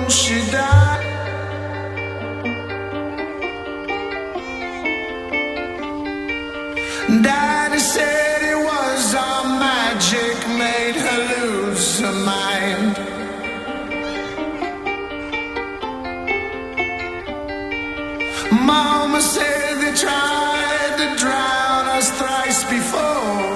she died. Daddy said it was our magic made her lose her mind. Mama said they tried to drown us thrice before.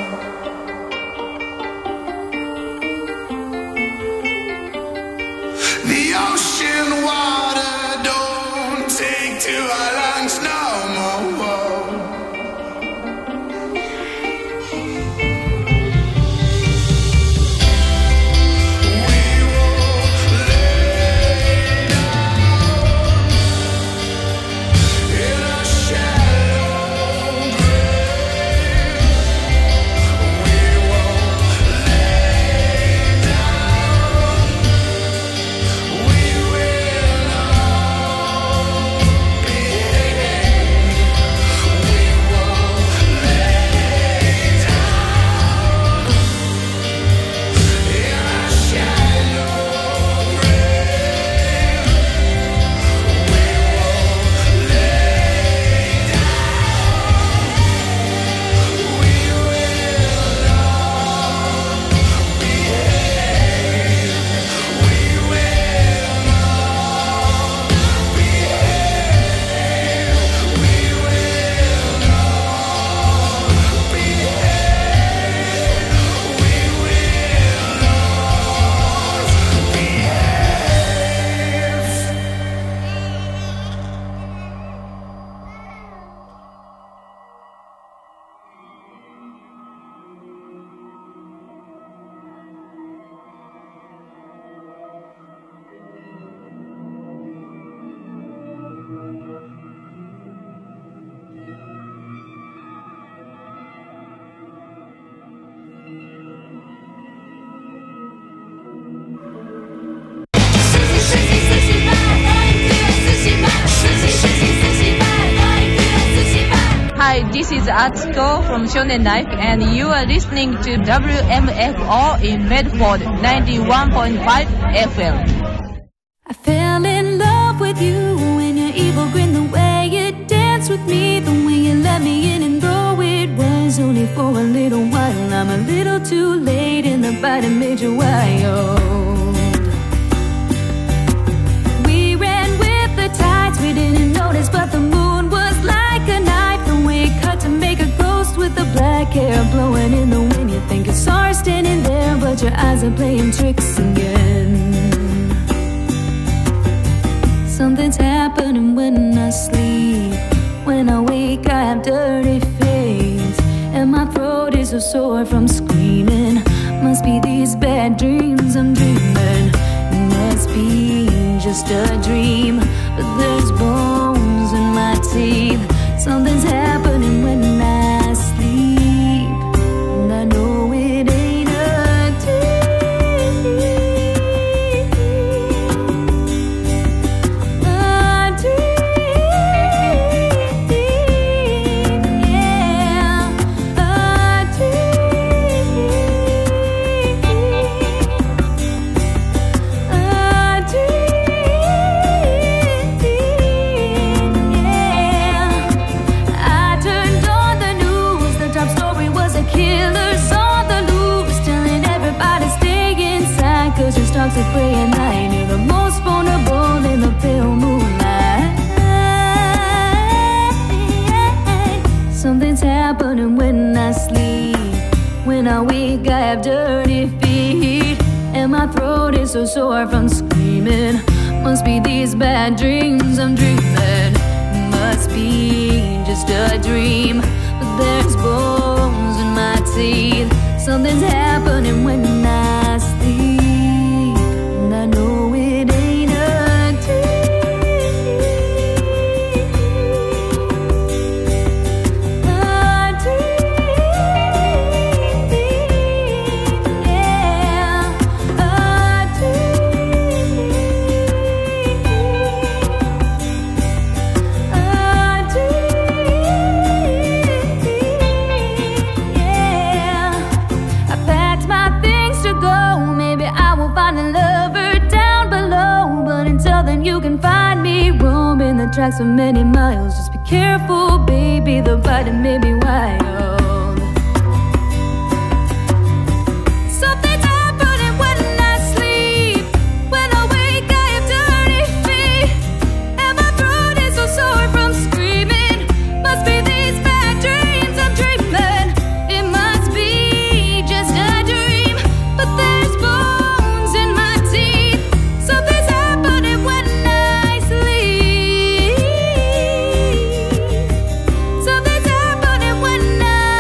The ocean water don't take to our lungs no more. Hi, this is Atsuko from Shonen Life, and you are listening to WMFR in Medford 91.5 FM. I fell in love with you when your evil grin, the way you danced with me, the way you let me in, and though it was only for a little while, I'm a little too late in the fight and made you wild. We ran with the tides, we didn't notice, but the moon was like a knife, the way it cut to make a ghost with the black hair blowing in the wind. You think you saw her standing there, but your eyes are playing tricks again. Something's happening when I sleep. When I wake I have dirty face, and my throat is so sore from screaming. Must be these bad dreams I'm dreaming. It must be just a dream, but there's bones in my teeth. Something's happening when I sleep, and I know it ain't a dream. A dream, yeah, a dream, a dream, yeah. I turned on the news, the top story was a killer's on the loose, telling everybody stay inside, cause your stocks are prey at night. You're the most vulnerable in the pale moonlight. Something's happening when I sleep. When I wake I have dirty feet, and my throat is so sore from screaming. Must be these bad dreams I'm dreaming. Must be just a dream, but there's bones in my teeth. Something's happening when I sleep, and I know it ain't a dream. A dream, yeah, a dream, a dream, yeah. I packed my things track so many miles. Just be careful, baby, the body may be wild. Something's happening when I sleep. When I wake, I have dirty feet, and my throat is so sore from screaming. Must be these bad dreams I'm dreaming. It must be just a dream, but there's bones in my teeth. Something's happening when I sleep. Something's happening when I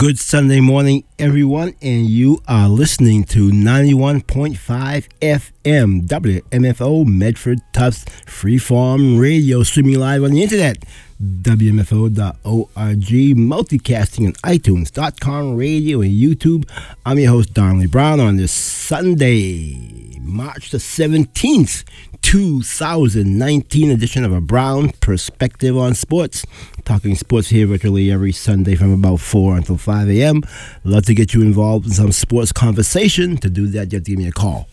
Good Sunday morning, everyone, and you are listening to 91.5 FM WMFO Medford Tufts Freeform Radio, streaming live on the internet, WMFO.org, multicasting on iTunes.com, radio, and YouTube. I'm your host, Donnelly Brown, on this Sunday, March the 17th, 2019 edition of A Brown Perspective on Sports. Talking sports here virtually every Sunday from about 4 until 5 a.m. Love to get you involved in some sports conversation. To do that, you have to give me a call.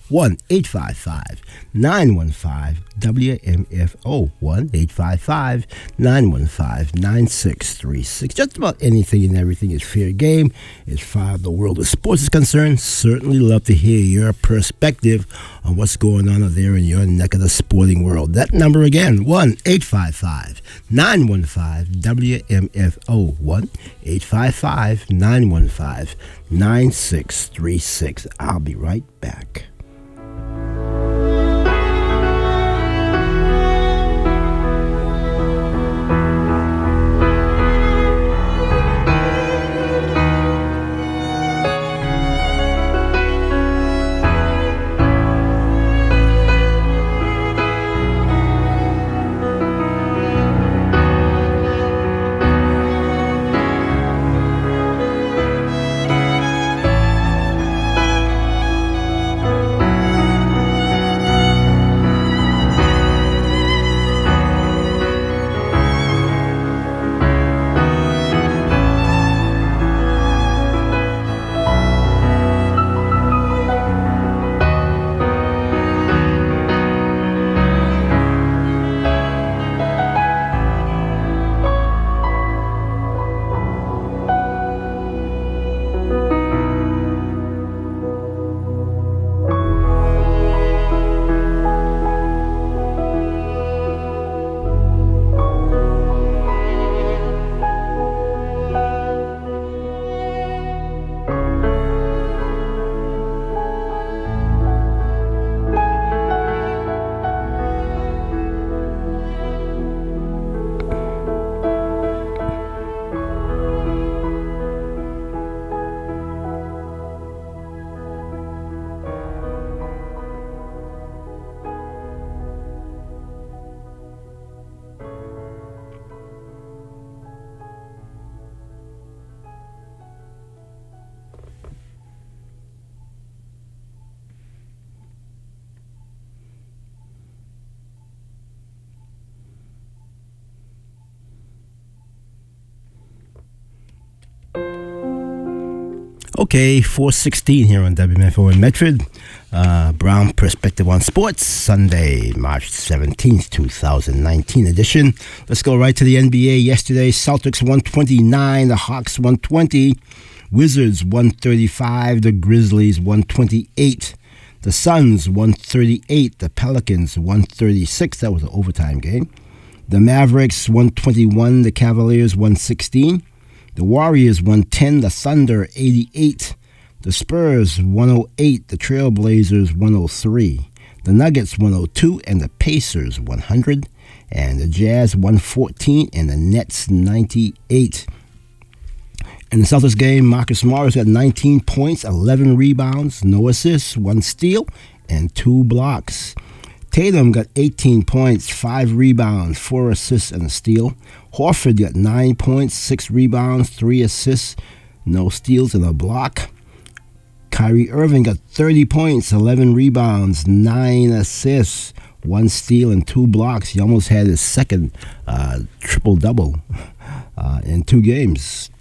1-855-915-WMFO. 1-855-915-9636. Just about anything and everything is fair game as far as the world of sports is concerned. Certainly love to hear your perspective on what's going on out there in your neck of the sporting world. That number again, 1-855-915-WMFO. 1-855-915-9636. I'll be right back. Okay, 4:16 here on WMFO in Medford. Brown Perspective on Sports, Sunday, March 17th, 2019 edition. Let's go right to the NBA. Yesterday, Celtics 129, the Hawks 120, Wizards 135, the Grizzlies 128, the Suns 138, the Pelicans 136. That was an overtime game. The Mavericks 121, the Cavaliers 116. The Warriors 110, the Thunder 88, the Spurs 108, the Trailblazers 103, the Nuggets 102, and the Pacers 100, and the Jazz 114, and the Nets 98. In the Celtics game, Marcus Morris got 19 points, 11 rebounds, no assists, 1 steal, and 2 blocks. Tatum got 18 points, 5 rebounds, 4 assists, and a steal. Horford got 9 points, 6 rebounds, 3 assists, no steals, and a block. Kyrie Irving got 30 points, 11 rebounds, 9 assists, 1 steal, and 2 blocks. He almost had his second triple-double in 2 games.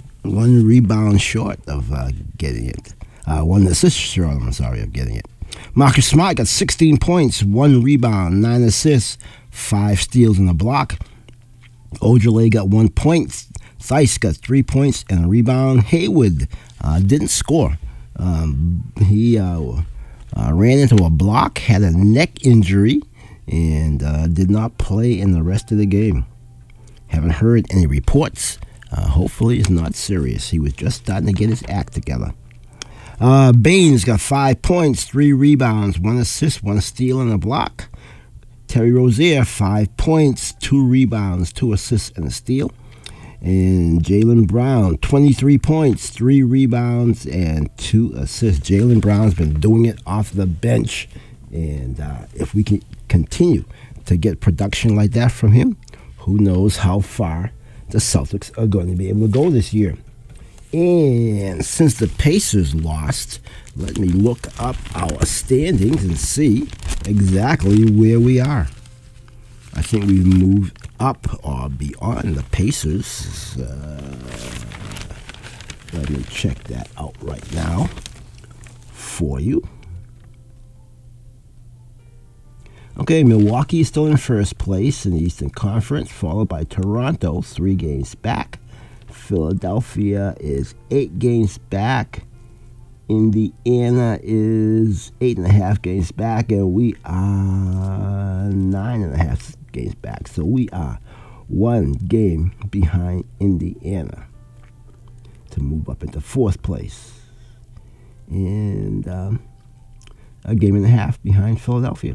1 rebound short of getting it. 1 assist short, of getting it. Marcus Smart got 16 points, 1 rebound, 9 assists, 5 steals, and a block. Ojale got 1 point. Theis got 3 points and a rebound. Hayward didn't score. He ran into a block, had a neck injury, and did not play in the rest of the game. Haven't heard any reports. Hopefully it's not serious. He was just starting to get his act together. Baines got 5 points, 3 rebounds, 1 assist, 1 steal, and a block. Terry Rozier, 5 points, 2 rebounds, 2 assists, and a steal. And Jaylen Brown, 23 points, 3 rebounds, and 2 assists. Jaylen Brown's been doing it off the bench. And if we can continue to get production like that from him, who knows how far the Celtics are going to be able to go this year. And since the Pacers lost, let me look up our standings and see exactly where we are. I think we've moved up or beyond the Pacers. Let me check that out right now for you. Okay, Milwaukee is still in first place in the Eastern Conference, followed by Toronto, 3 games back. Philadelphia is 8 games back. Indiana is 8.5 games back, and we are 9.5 games back. So we are 1 game behind Indiana to move up into 4th place, and a game and a half behind Philadelphia.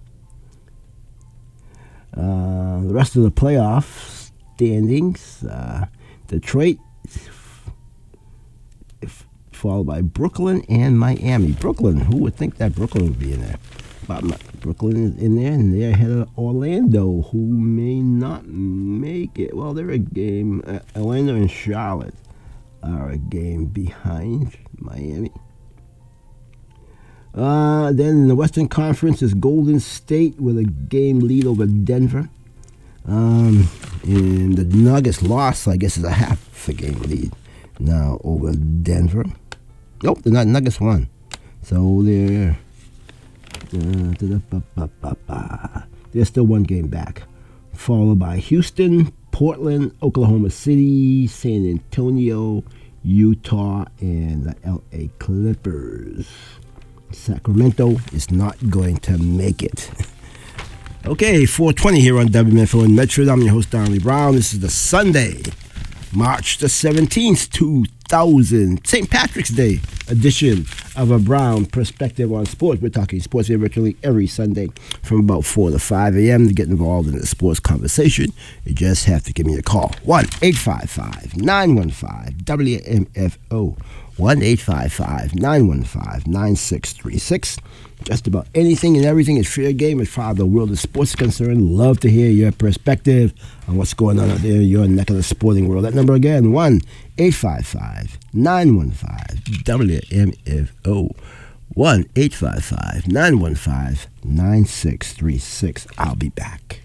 The rest of the playoff standings, Detroit, followed by Brooklyn and Miami. Brooklyn, who would think that Brooklyn would be in there? But Brooklyn is in there, and they're ahead of Orlando, who may not make it. Well, they're a game. Orlando and Charlotte are a game behind Miami. Then in the Western Conference is Golden State with a game lead over Denver. And the Nuggets lost, I guess, is a half a game lead now over Denver. Nope, the Nuggets won. So they're still 1 game back. Followed by Houston, Portland, Oklahoma City, San Antonio, Utah, and the LA Clippers. Sacramento is not going to make it. Okay, 4:20 here on WMFO in Medford. I'm your host, Donnie Brown. This is the Sunday, March the 17th, 2000, St. Patrick's Day edition of A Brown Perspective on Sports. We're talking sports here virtually every Sunday from about 4 to 5 a.m. To get involved in the sports conversation, you just have to give me a call. 1-855-915-WMFO. 1-855-915-9636. Just about anything and everything is fair game as far as the world of sports is concerned. Love to hear your perspective on what's going on out there in your neck of the sporting world. That number again, 1-855-915-WMFO. 1-855-915-9636. I'll be back.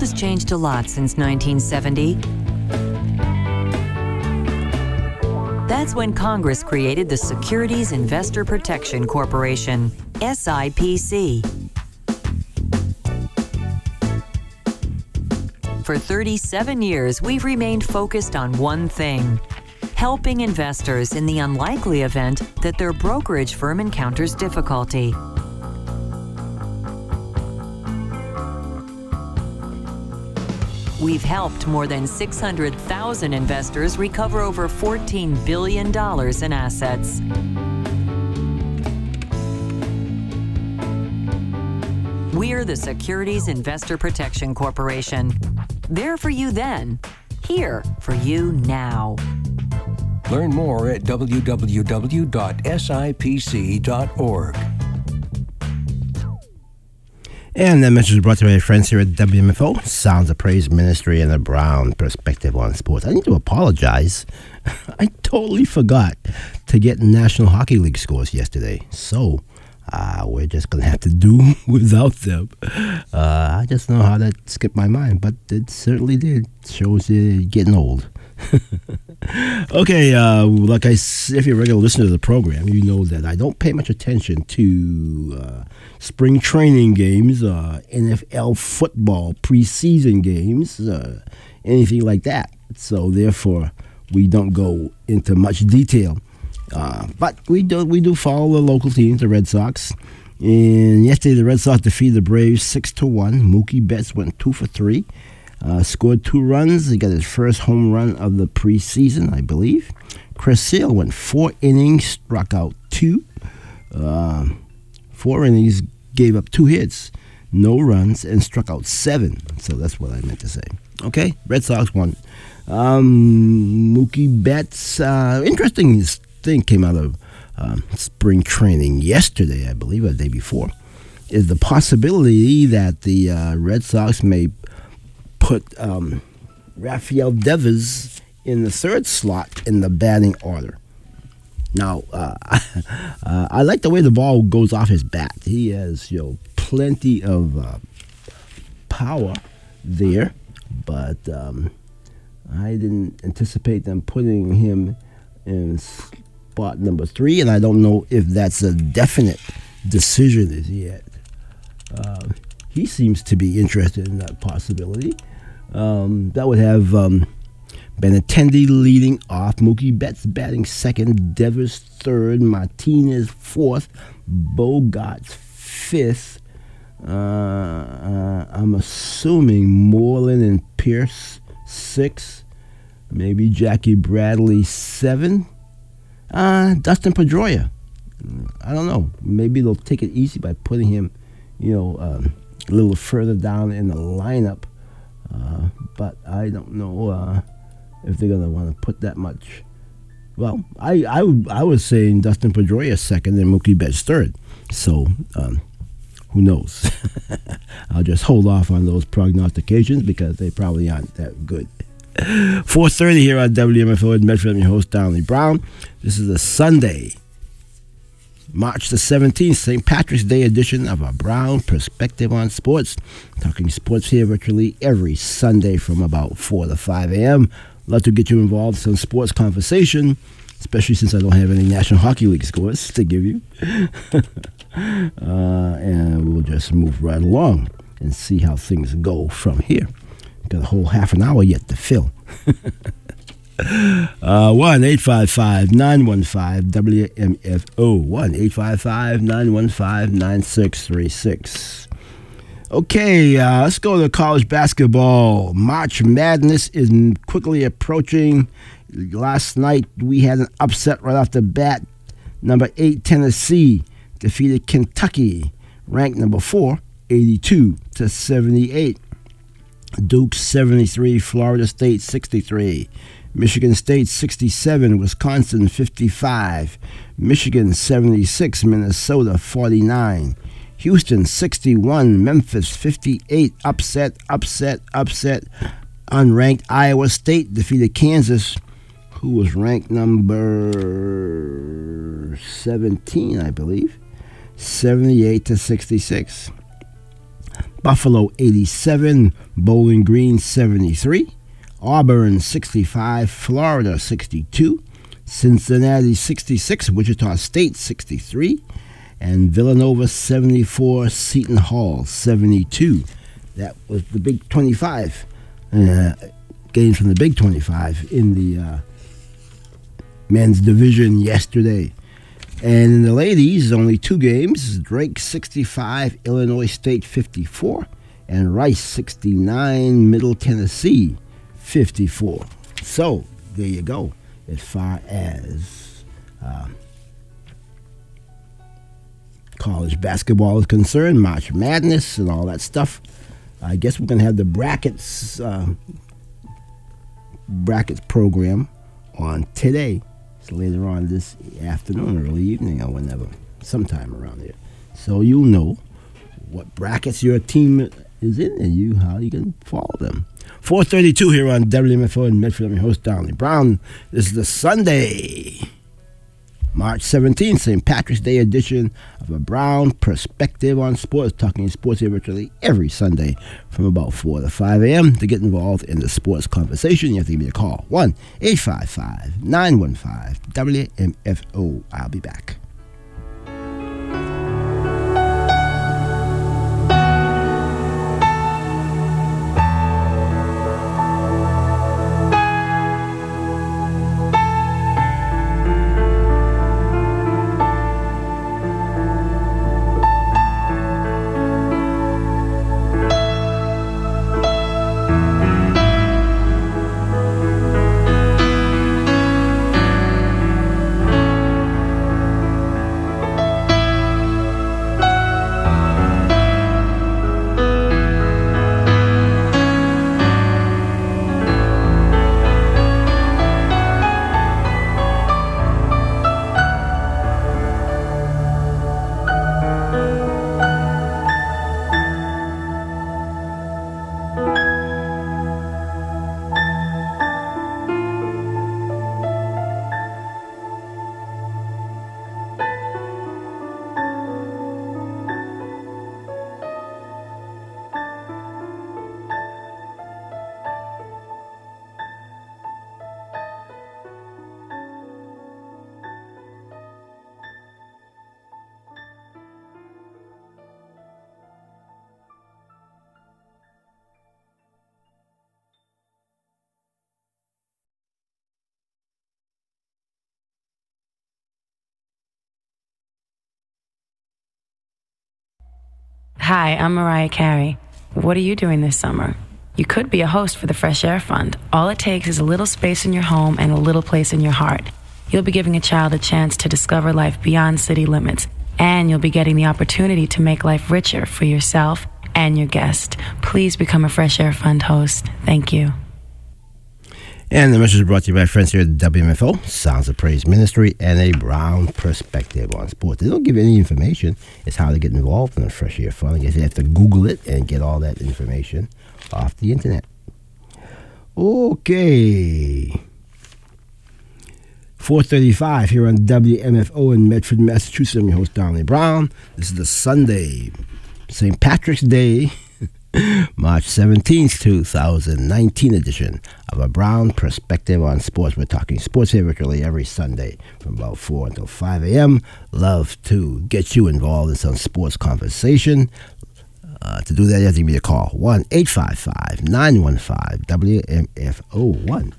has changed a lot since 1970. That's when Congress created the Securities Investor Protection Corporation, SIPC. For 37 years, we've remained focused on one thing: helping investors in the unlikely event that their brokerage firm encounters difficulty. We've helped more than 600,000 investors recover over $14 billion in assets. We're the Securities Investor Protection Corporation. There for you then, here for you now. Learn more at www.sipc.org. And that message is brought to you by friends here at WMFO, Sounds of Praise Ministry, and the Brown Perspective on Sports. I need to apologize. I totally forgot to get National Hockey League scores yesterday. So we're just going to have to do without them. I just know how that skipped my mind, but it certainly did. Shows it getting old. Okay, like I said, if you're a regular listener to the program, you know that I don't pay much attention to spring training games, NFL football preseason games, anything like that. So therefore, we don't go into much detail. But we do follow the local teams, the Red Sox. And yesterday, the Red Sox defeated the Braves 6-1. Mookie Betts went 2 for 3. Scored 2 runs. He got his first home run of the preseason, I believe. Chris Sale went 4 innings, struck out 2. 4 innings, gave up 2 hits, no runs, and struck out 7. So that's what I meant to say. Okay, Red Sox won. Mookie Betts, interesting thing came out of spring training yesterday, I believe, or the day before, is the possibility that the Red Sox may put Rafael Devers in the 3rd slot in the batting order. Now, I like the way the ball goes off his bat. He has, plenty of power there, but I didn't anticipate them putting him in spot number 3, and I don't know if that's a definite decision as yet. He seems to be interested in that possibility. That would have Benintendi leading off, Mookie Betts batting 2nd, Devers 3rd, Martinez 4th, Bogarts 5th. I'm assuming Moreland and Pierce 6th, maybe Jackie Bradley 7th. Dustin Pedroia, I don't know. Maybe they'll take it easy by putting him, a little further down in the lineup. But I don't know if they're gonna want to put that much. Well, I was saying Dustin Pedroia 2nd and Mookie Betts 3rd. So who knows? I'll just hold off on those prognostications because they probably aren't that good. 4:30 here on WMFO in Medford. I'm your host, Donnie Brown. This is a Sunday, March the 17th, St. Patrick's Day edition of our Brown Perspective on Sports. Talking sports here virtually every Sunday from about 4 to 5 a.m. Love to get you involved in some sports conversation, especially since I don't have any National Hockey League scores to give you. And we'll just move right along and see how things go from here. Got a whole half an hour yet to fill. 1-855-915-WMFO. 1-855-915-9636. Okay, let's go to college basketball. March Madness is quickly approaching. Last night we had an upset right off the bat. Number 8 Tennessee defeated Kentucky, ranked number 4, 82-78. Duke 73, Florida State 63. Michigan State 67, Wisconsin 55. Michigan 76, Minnesota 49. Houston 61, Memphis 58. Upset. Unranked Iowa State defeated Kansas, who was ranked number 17, I believe. 78-66. Buffalo 87, Bowling Green 73, Auburn 65, Florida 62, Cincinnati 66, Wichita State 63, and Villanova 74, Seton Hall 72. That was the Big 25 games from the Big 25 in the men's division yesterday. And in the ladies, only 2 games. Drake 65, Illinois State 54, and Rice 69, Middle Tennessee 54. So, there you go. As far as college basketball is concerned, March Madness and all that stuff. I guess we're going to have the brackets program on today. So later on this afternoon, early evening, or whenever, sometime around there. So you'll know what brackets your team is in and how you can follow them. 4:32 here on WMFO in Medford. I'm your host, Donnie Brown. This is the Sunday, March 17th, St. Patrick's Day edition of a Brown Perspective on Sports, talking sports here virtually every Sunday from about 4 to 5 a.m. To get involved in the sports conversation, you have to give me a call, 1-855-915-WMFO. I'll be back. Hi, I'm Mariah Carey. What are you doing this summer? You could be a host for the Fresh Air Fund. All it takes is a little space in your home and a little place in your heart. You'll be giving a child a chance to discover life beyond city limits, and you'll be getting the opportunity to make life richer for yourself and your guest. Please become a Fresh Air Fund host. Thank you. And the message is brought to you by friends here at WMFO, Sounds of Praise Ministry, and a Brown Perspective on Sports. They don't give any information. It's how to get involved in the Fresh Air Fund. I guess you have to Google it and get all that information off the internet. Okay. 4:35 here on WMFO in Medford, Massachusetts. I'm your host, Donnie Brown. This is the Sunday, St. Patrick's Day, March 17th, 2019 edition of a Brown Perspective on Sports. We're talking sports here virtually every Sunday from about 4 until 5 a.m. Love to get you involved in some sports conversation. To do that, you have to give me a call, 1-855-915-WMFO,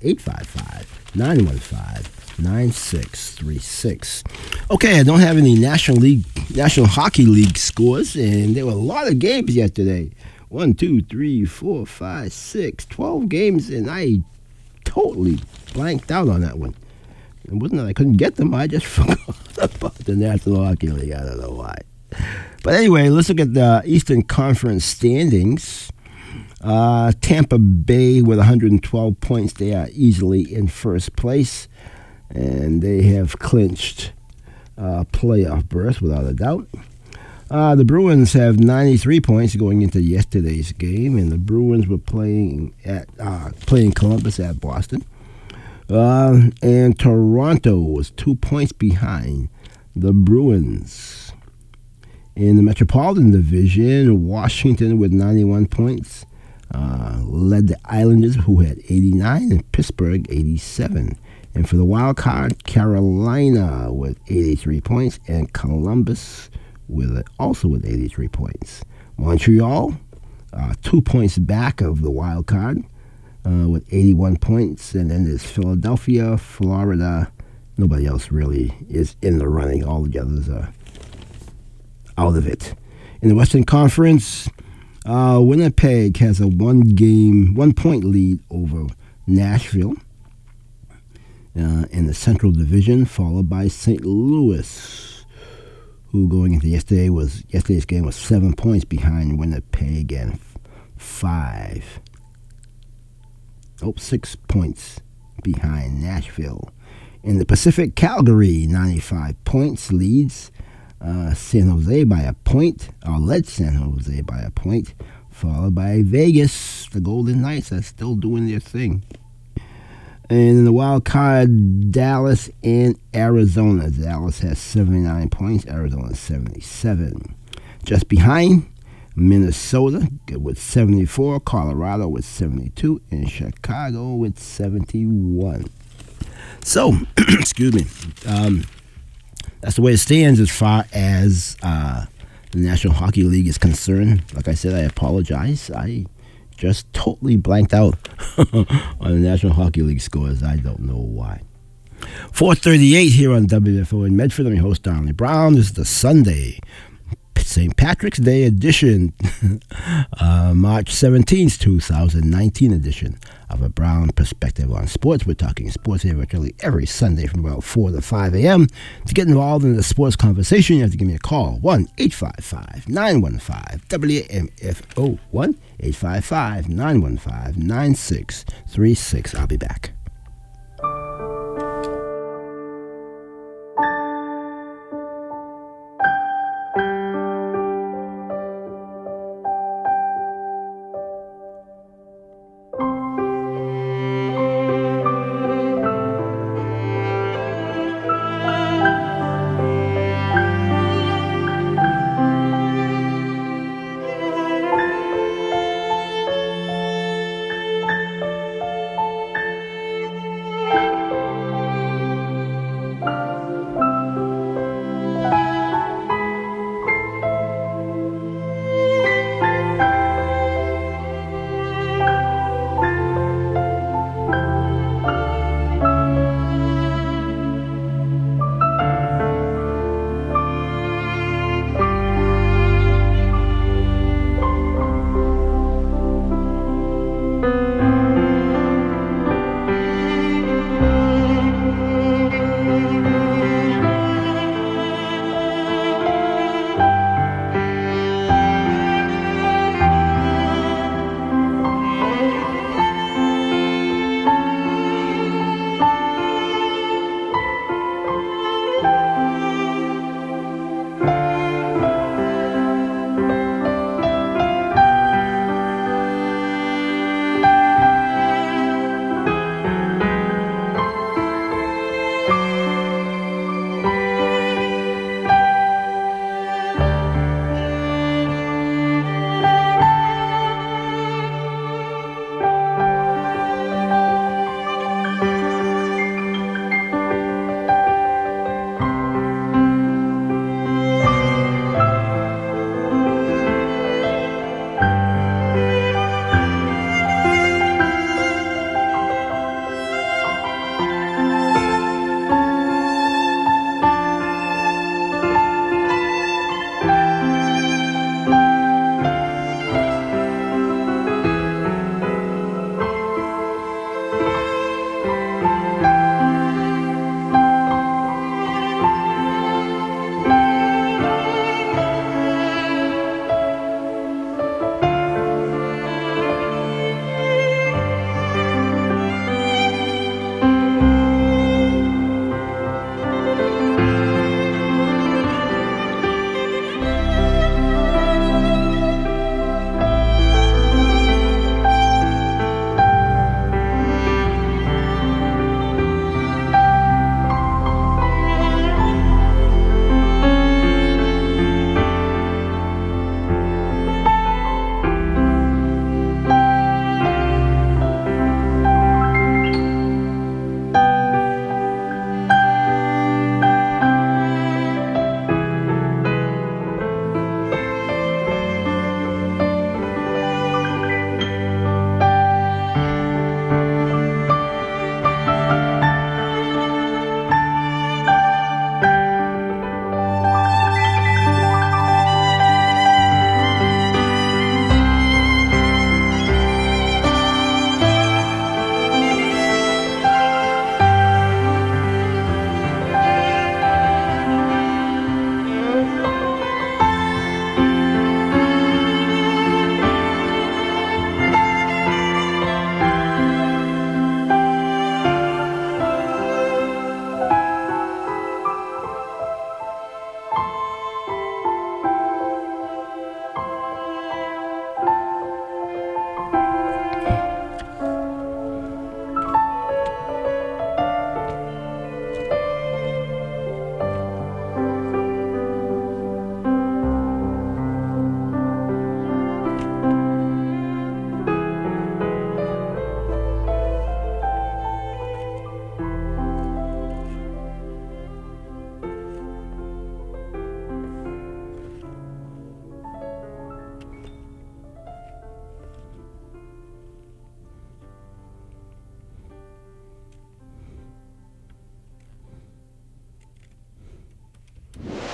1-855-915-9636. Okay, I don't have any National Hockey League scores, and there were a lot of games yesterday. 1, 2, 3, 4, 5, 6, 12 games, and I totally blanked out on that one. It wasn't that I couldn't get them, I just forgot about the National Hockey League. I don't know why. But anyway, let's look at the Eastern Conference standings. Tampa Bay with 112 points. They are easily in first place, and they have clinched playoff berth without a doubt. The Bruins have 93 points going into yesterday's game, and the Bruins were playing Columbus at Boston. And Toronto was 2 points behind the Bruins In the Metropolitan Division, Washington with 91 points led the Islanders, who had 89, and Pittsburgh 87. And for the wild card, Carolina with 83 points, and Columbus also with 83 points. Montreal, 2 points back of the wild card with 81 points. And then there's Philadelphia, Florida. Nobody else really is in the running. All the others are out of it. In the Western Conference, Winnipeg has a 1-point lead over Nashville in the Central Division, followed by St. Louis, who going into yesterday's game was 7 points behind Winnipeg and 6 points behind Nashville. In the Pacific, Calgary, 95 points, leads San Jose by a point, or led San Jose by a point, followed by Vegas, the Golden Knights are still doing their thing. And in the wild card, Dallas and Arizona. Dallas has 79 points, Arizona 77. Just behind, Minnesota with 74, Colorado with 72, and Chicago with 71. So, excuse me, that's the way it stands as far as the National Hockey League is concerned. Like I said, I apologize. I just totally blanked out on the National Hockey League scores. I don't know why. 4:38 here on WFO in Medford. I'm your host, Donnie Brown. This is the Sunday St. Patrick's Day edition, March 17th, 2019 edition of A Brown Perspective on Sports. We're talking sports here virtually every Sunday from about 4 to 5 a.m. To get involved in the sports conversation, you have to give me a call, 1-855-915-WMFO, 1-855-915-9636. I'll be back.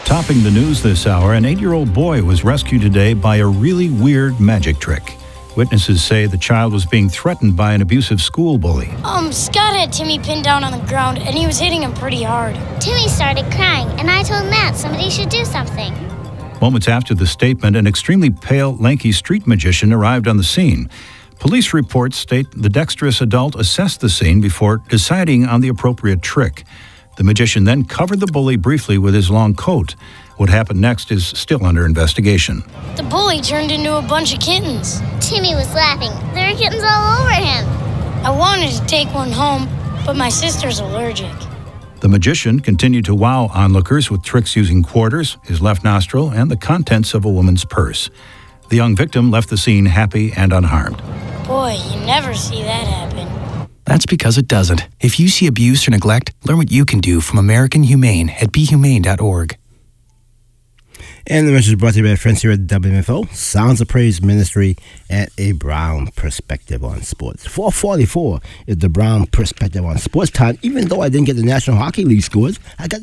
Topping the news this hour, an 8-year-old boy was rescued today by a really weird magic trick. Witnesses say the child was being threatened by an abusive school bully. Scott had Timmy pinned down on the ground, and he was hitting him pretty hard. Timmy started crying, and I told Matt somebody should do something. Moments after the statement, an extremely pale, lanky street magician arrived on the scene. Police reports state the dexterous adult assessed the scene before deciding on the appropriate trick. The magician then covered the bully briefly with his long coat. What happened next is still under investigation. The bully turned into a bunch of kittens. Timmy was laughing. There were kittens all over him. I wanted to take one home, but my sister's allergic. The magician continued to wow onlookers with tricks using quarters, his left nostril, and the contents of a woman's purse. The young victim left the scene happy and unharmed. Boy, you never see that happen. That's because it doesn't. If you see abuse or neglect, learn what you can do from American Humane at BeHumane.org. And the message is brought to you by friends here at WMFO, Sounds of Praise Ministry, and a Brown Perspective on Sports. 4:44 is the Brown Perspective on Sports time. Even though I didn't get the National Hockey League scores, I got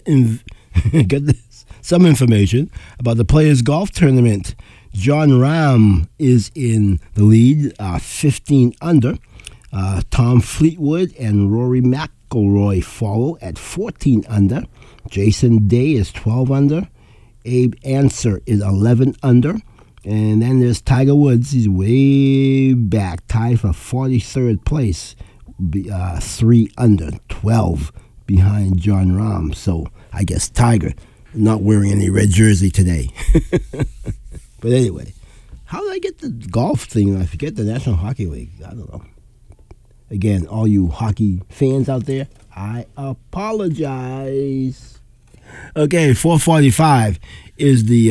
some information about the Players Golf Tournament. John Rahm is in the lead, 15 under. Tom Fleetwood and Rory McIlroy follow at 14 under. Jason Day is 12 under. Abe Answer is 11 under. And then there's Tiger Woods. He's way back, tied for 43rd place, 3 under, 12 behind John Rahm. So I guess Tiger not wearing any red jersey today. But anyway, how did I get the golf thing? I forget the National Hockey League. I don't know. Again, all you hockey fans out there, I apologize. Okay, 4:45 is the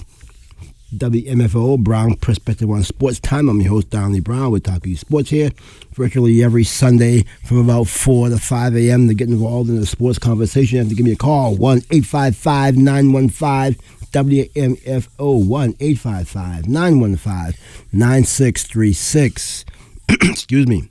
WMFO Brown Perspective on Sports time. I'm your host, Donnie Brown. We're talking sports here virtually every Sunday from about 4 to 5 a.m. To get involved in the sports conversation, you have to give me a call, 1-855-915-WMFO, 1-855-915-9636. Excuse me.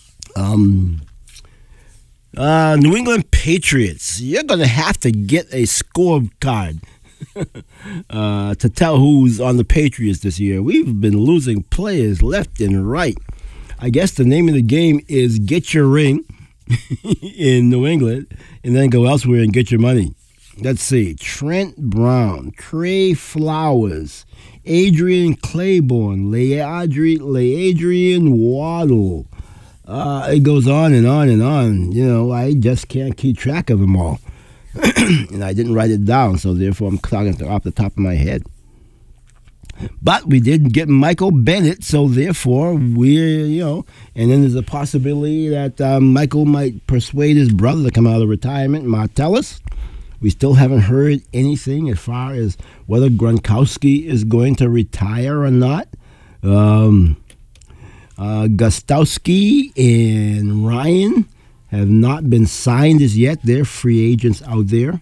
New England Patriots, you're going to have to get a scorecard to tell who's on the Patriots this year. We've been losing players left and right. I guess the name of the game is get your ring in New England and then go elsewhere and get your money. Let's see. Trent Brown, Trey Flowers, Adrian Claiborne, Adrian Waddle. It goes on and on and on. You know, I just can't keep track of them all. And I didn't write it down, so therefore I'm talking off the top of my head. But we did get Michael Bennett, so therefore we're, and then there's a possibility that Michael might persuade his brother to come out of retirement, Martellus. We still haven't heard anything as far as whether Gronkowski is going to retire or not. Gostowski and Ryan have not been signed as yet. They're free agents out there.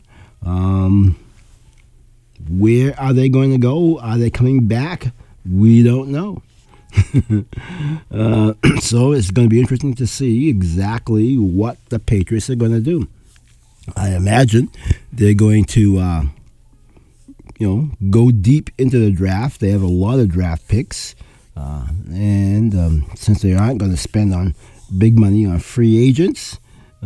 Where are they going to go? Are they coming back? We don't know. So it's going to be interesting to see exactly what the Patriots are going to do. I imagine they're going to, go deep into the draft. They have a lot of draft picks. And since they aren't going to spend on big money on free agents,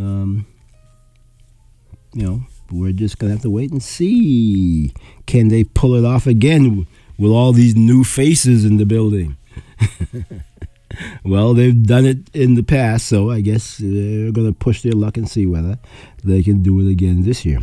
we're just going to have to wait and see. Can they pull it off again with all these new faces in the building? Well, they've done it in the past, so I guess they're going to push their luck and see whether they can do it again this year.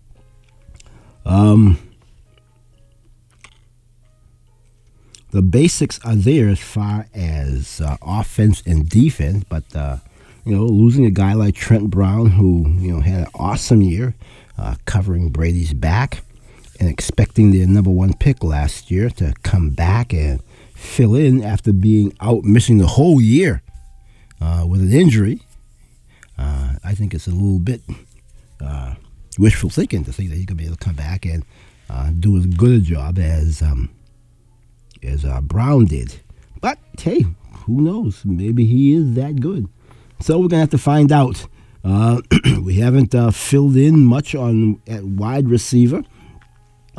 The basics are there as far as offense and defense, but losing a guy like Trent Brown, who had an awesome year covering Brady's back, and expecting their number one pick last year to come back and fill in after being out missing the whole year with an injury, I think it's a little bit wishful thinking to think that he's going to be able to come back and do as good a job as Brown did. But, hey, who knows? Maybe he is that good. So we're going to have to find out. We haven't filled in much at wide receiver.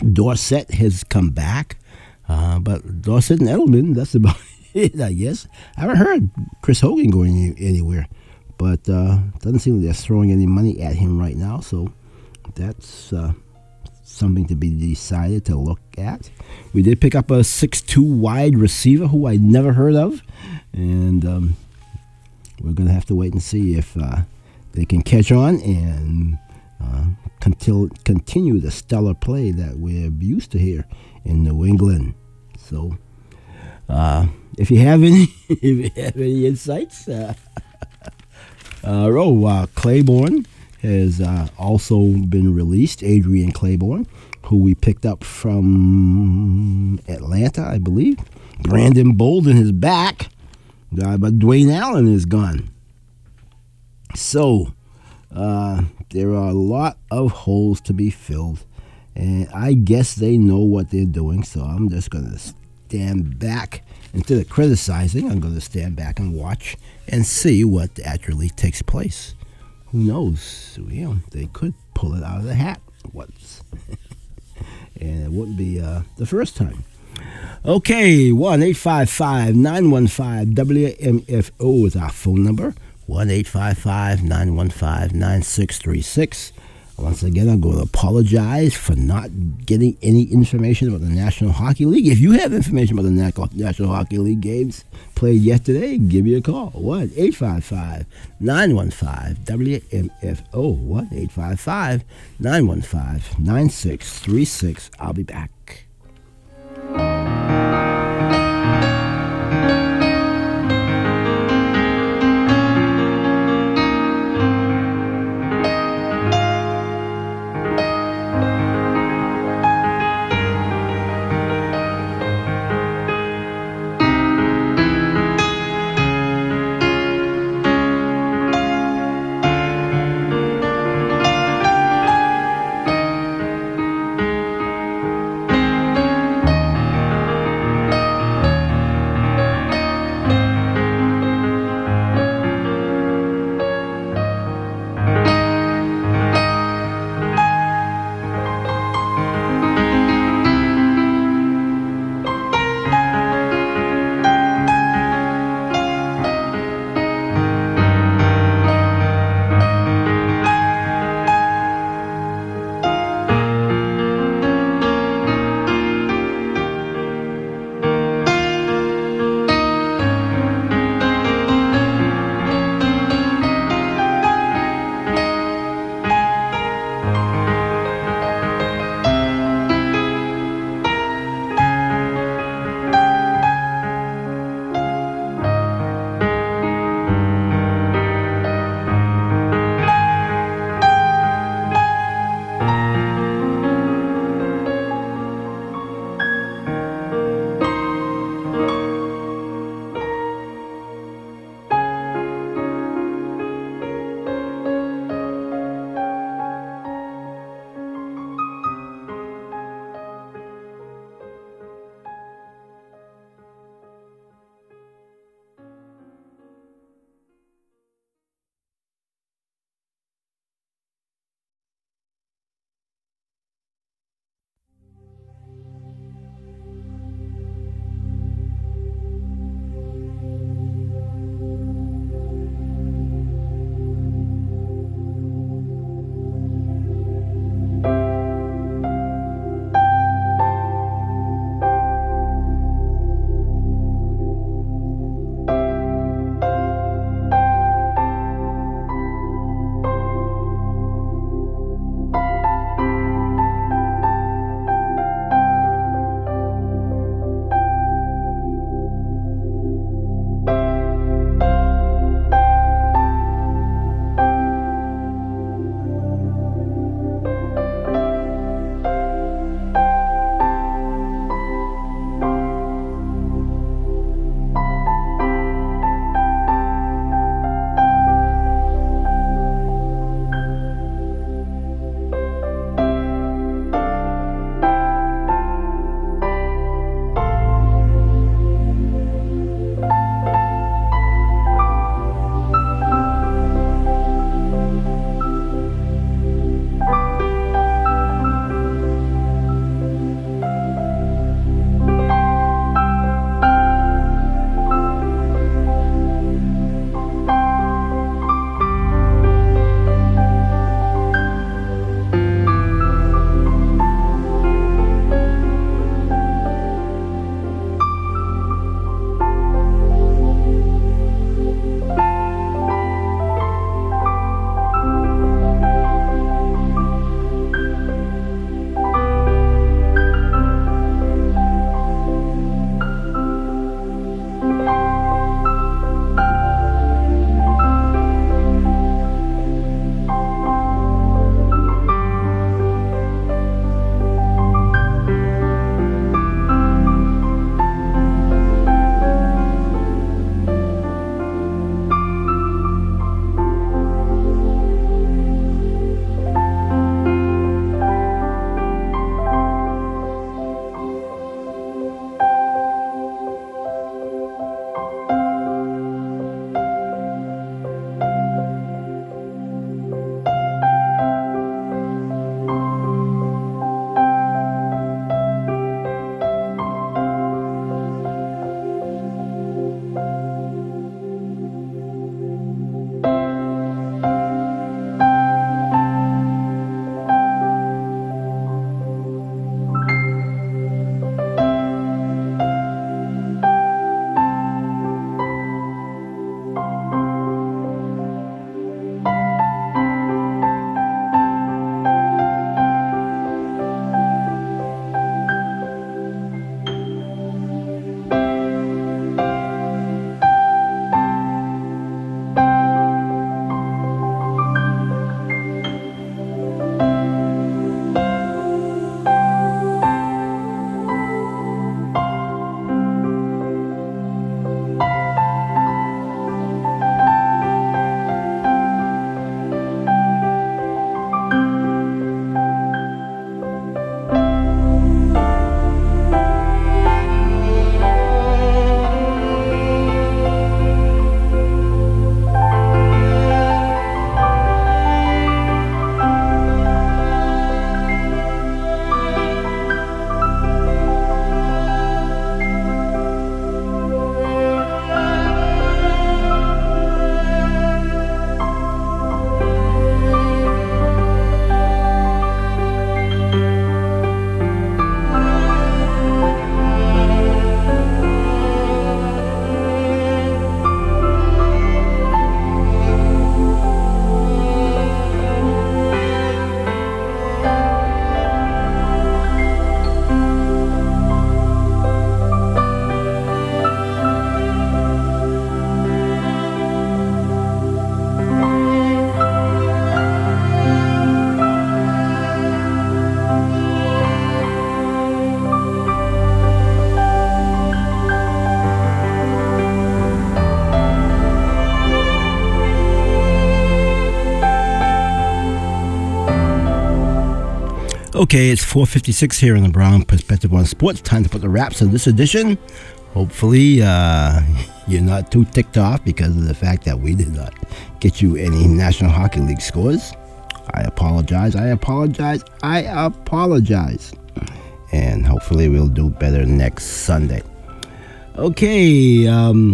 Dorsett has come back, but Dorsett and Edelman, that's about it, I guess. I haven't heard Chris Hogan going anywhere, but doesn't seem like they're throwing any money at him right now, so that's something to be decided to look at. We did pick up a 6'2" wide receiver who I never heard of, and we're going to have to wait and see if they can catch on and continue the stellar play that we're used to here in New England. So, if you have any, insights, Claiborne has also been released. Adrian Claiborne, who we picked up from Atlanta, I believe. Brandon Bolden is back, but Dwayne Allen is gone. So, there are a lot of holes to be filled, and I guess they know what they're doing, so I'm just going to stand back. Instead of criticizing, I'm going to stand back and watch and see what actually takes place. Who knows? You know, they could pull it out of the hat once, and it wouldn't be the first time. Okay, 1-855-915-WMFO is our phone number. 1-855-915-9636. Once again, I'm going to apologize for not getting any information about the National Hockey League. If you have information about the National Hockey League games played yesterday, give me a call. 1-855-915-WMFO. 1-855-915-9636. I'll be back. Okay, it's 4:56 here on the Brown Perspective on Sports. Time to put the wraps on this edition. Hopefully, you're not too ticked off because of the fact that we did not get you any National Hockey League scores. I apologize. And hopefully we'll do better next Sunday. Okay,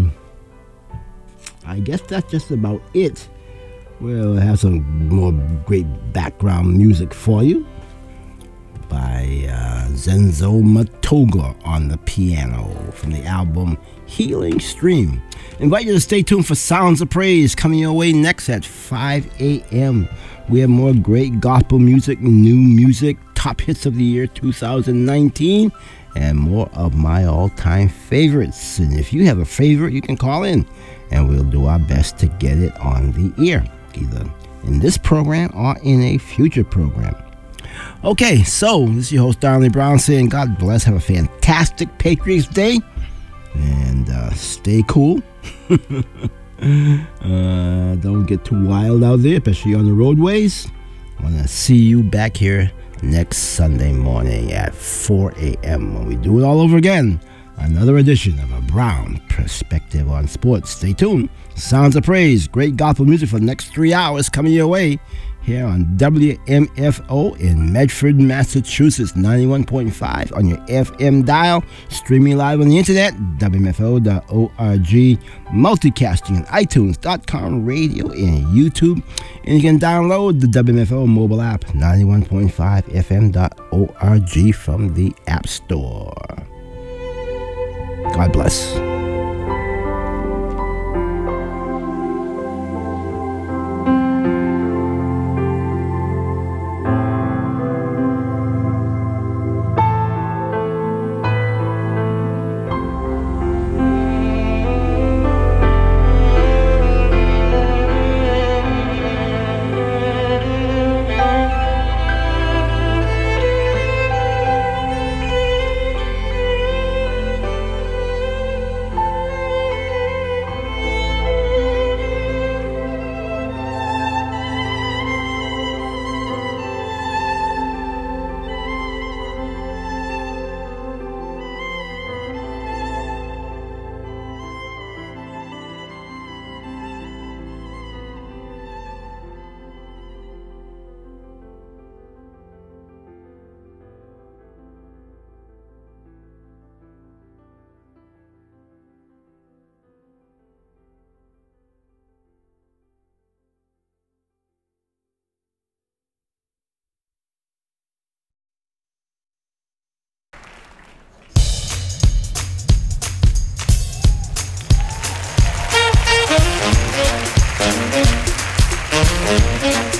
I guess that's just about it. We'll have some more great background music for you by Zenzo Matoga on the piano from the album Healing Stream. Invite you to stay tuned for Sounds of Praise coming your way next at 5 a.m. We have more great gospel music, new music, top hits of the year 2019, and more of my all-time favorites. And if you have a favorite, you can call in, and we'll do our best to get it on the air, either in this program or in a future program. Okay, so this is your host, Darnley Brown, saying God bless. Have a fantastic Patriots Day, and stay cool. Don't get too wild out there, especially on the roadways. I want to see you back here next Sunday morning at 4 a.m. when we do it all over again. Another edition of a Brown Perspective on Sports. Stay tuned. Sounds of Praise, great gospel music for the next 3 hours coming your way here on WMFO in Medford, Massachusetts, 91.5 on your FM dial. Streaming live on the internet, WMFO.org, multicasting on iTunes.com, radio, and YouTube. And you can download the WMFO mobile app, 91.5 FM.org from the App Store. God bless. Thank you.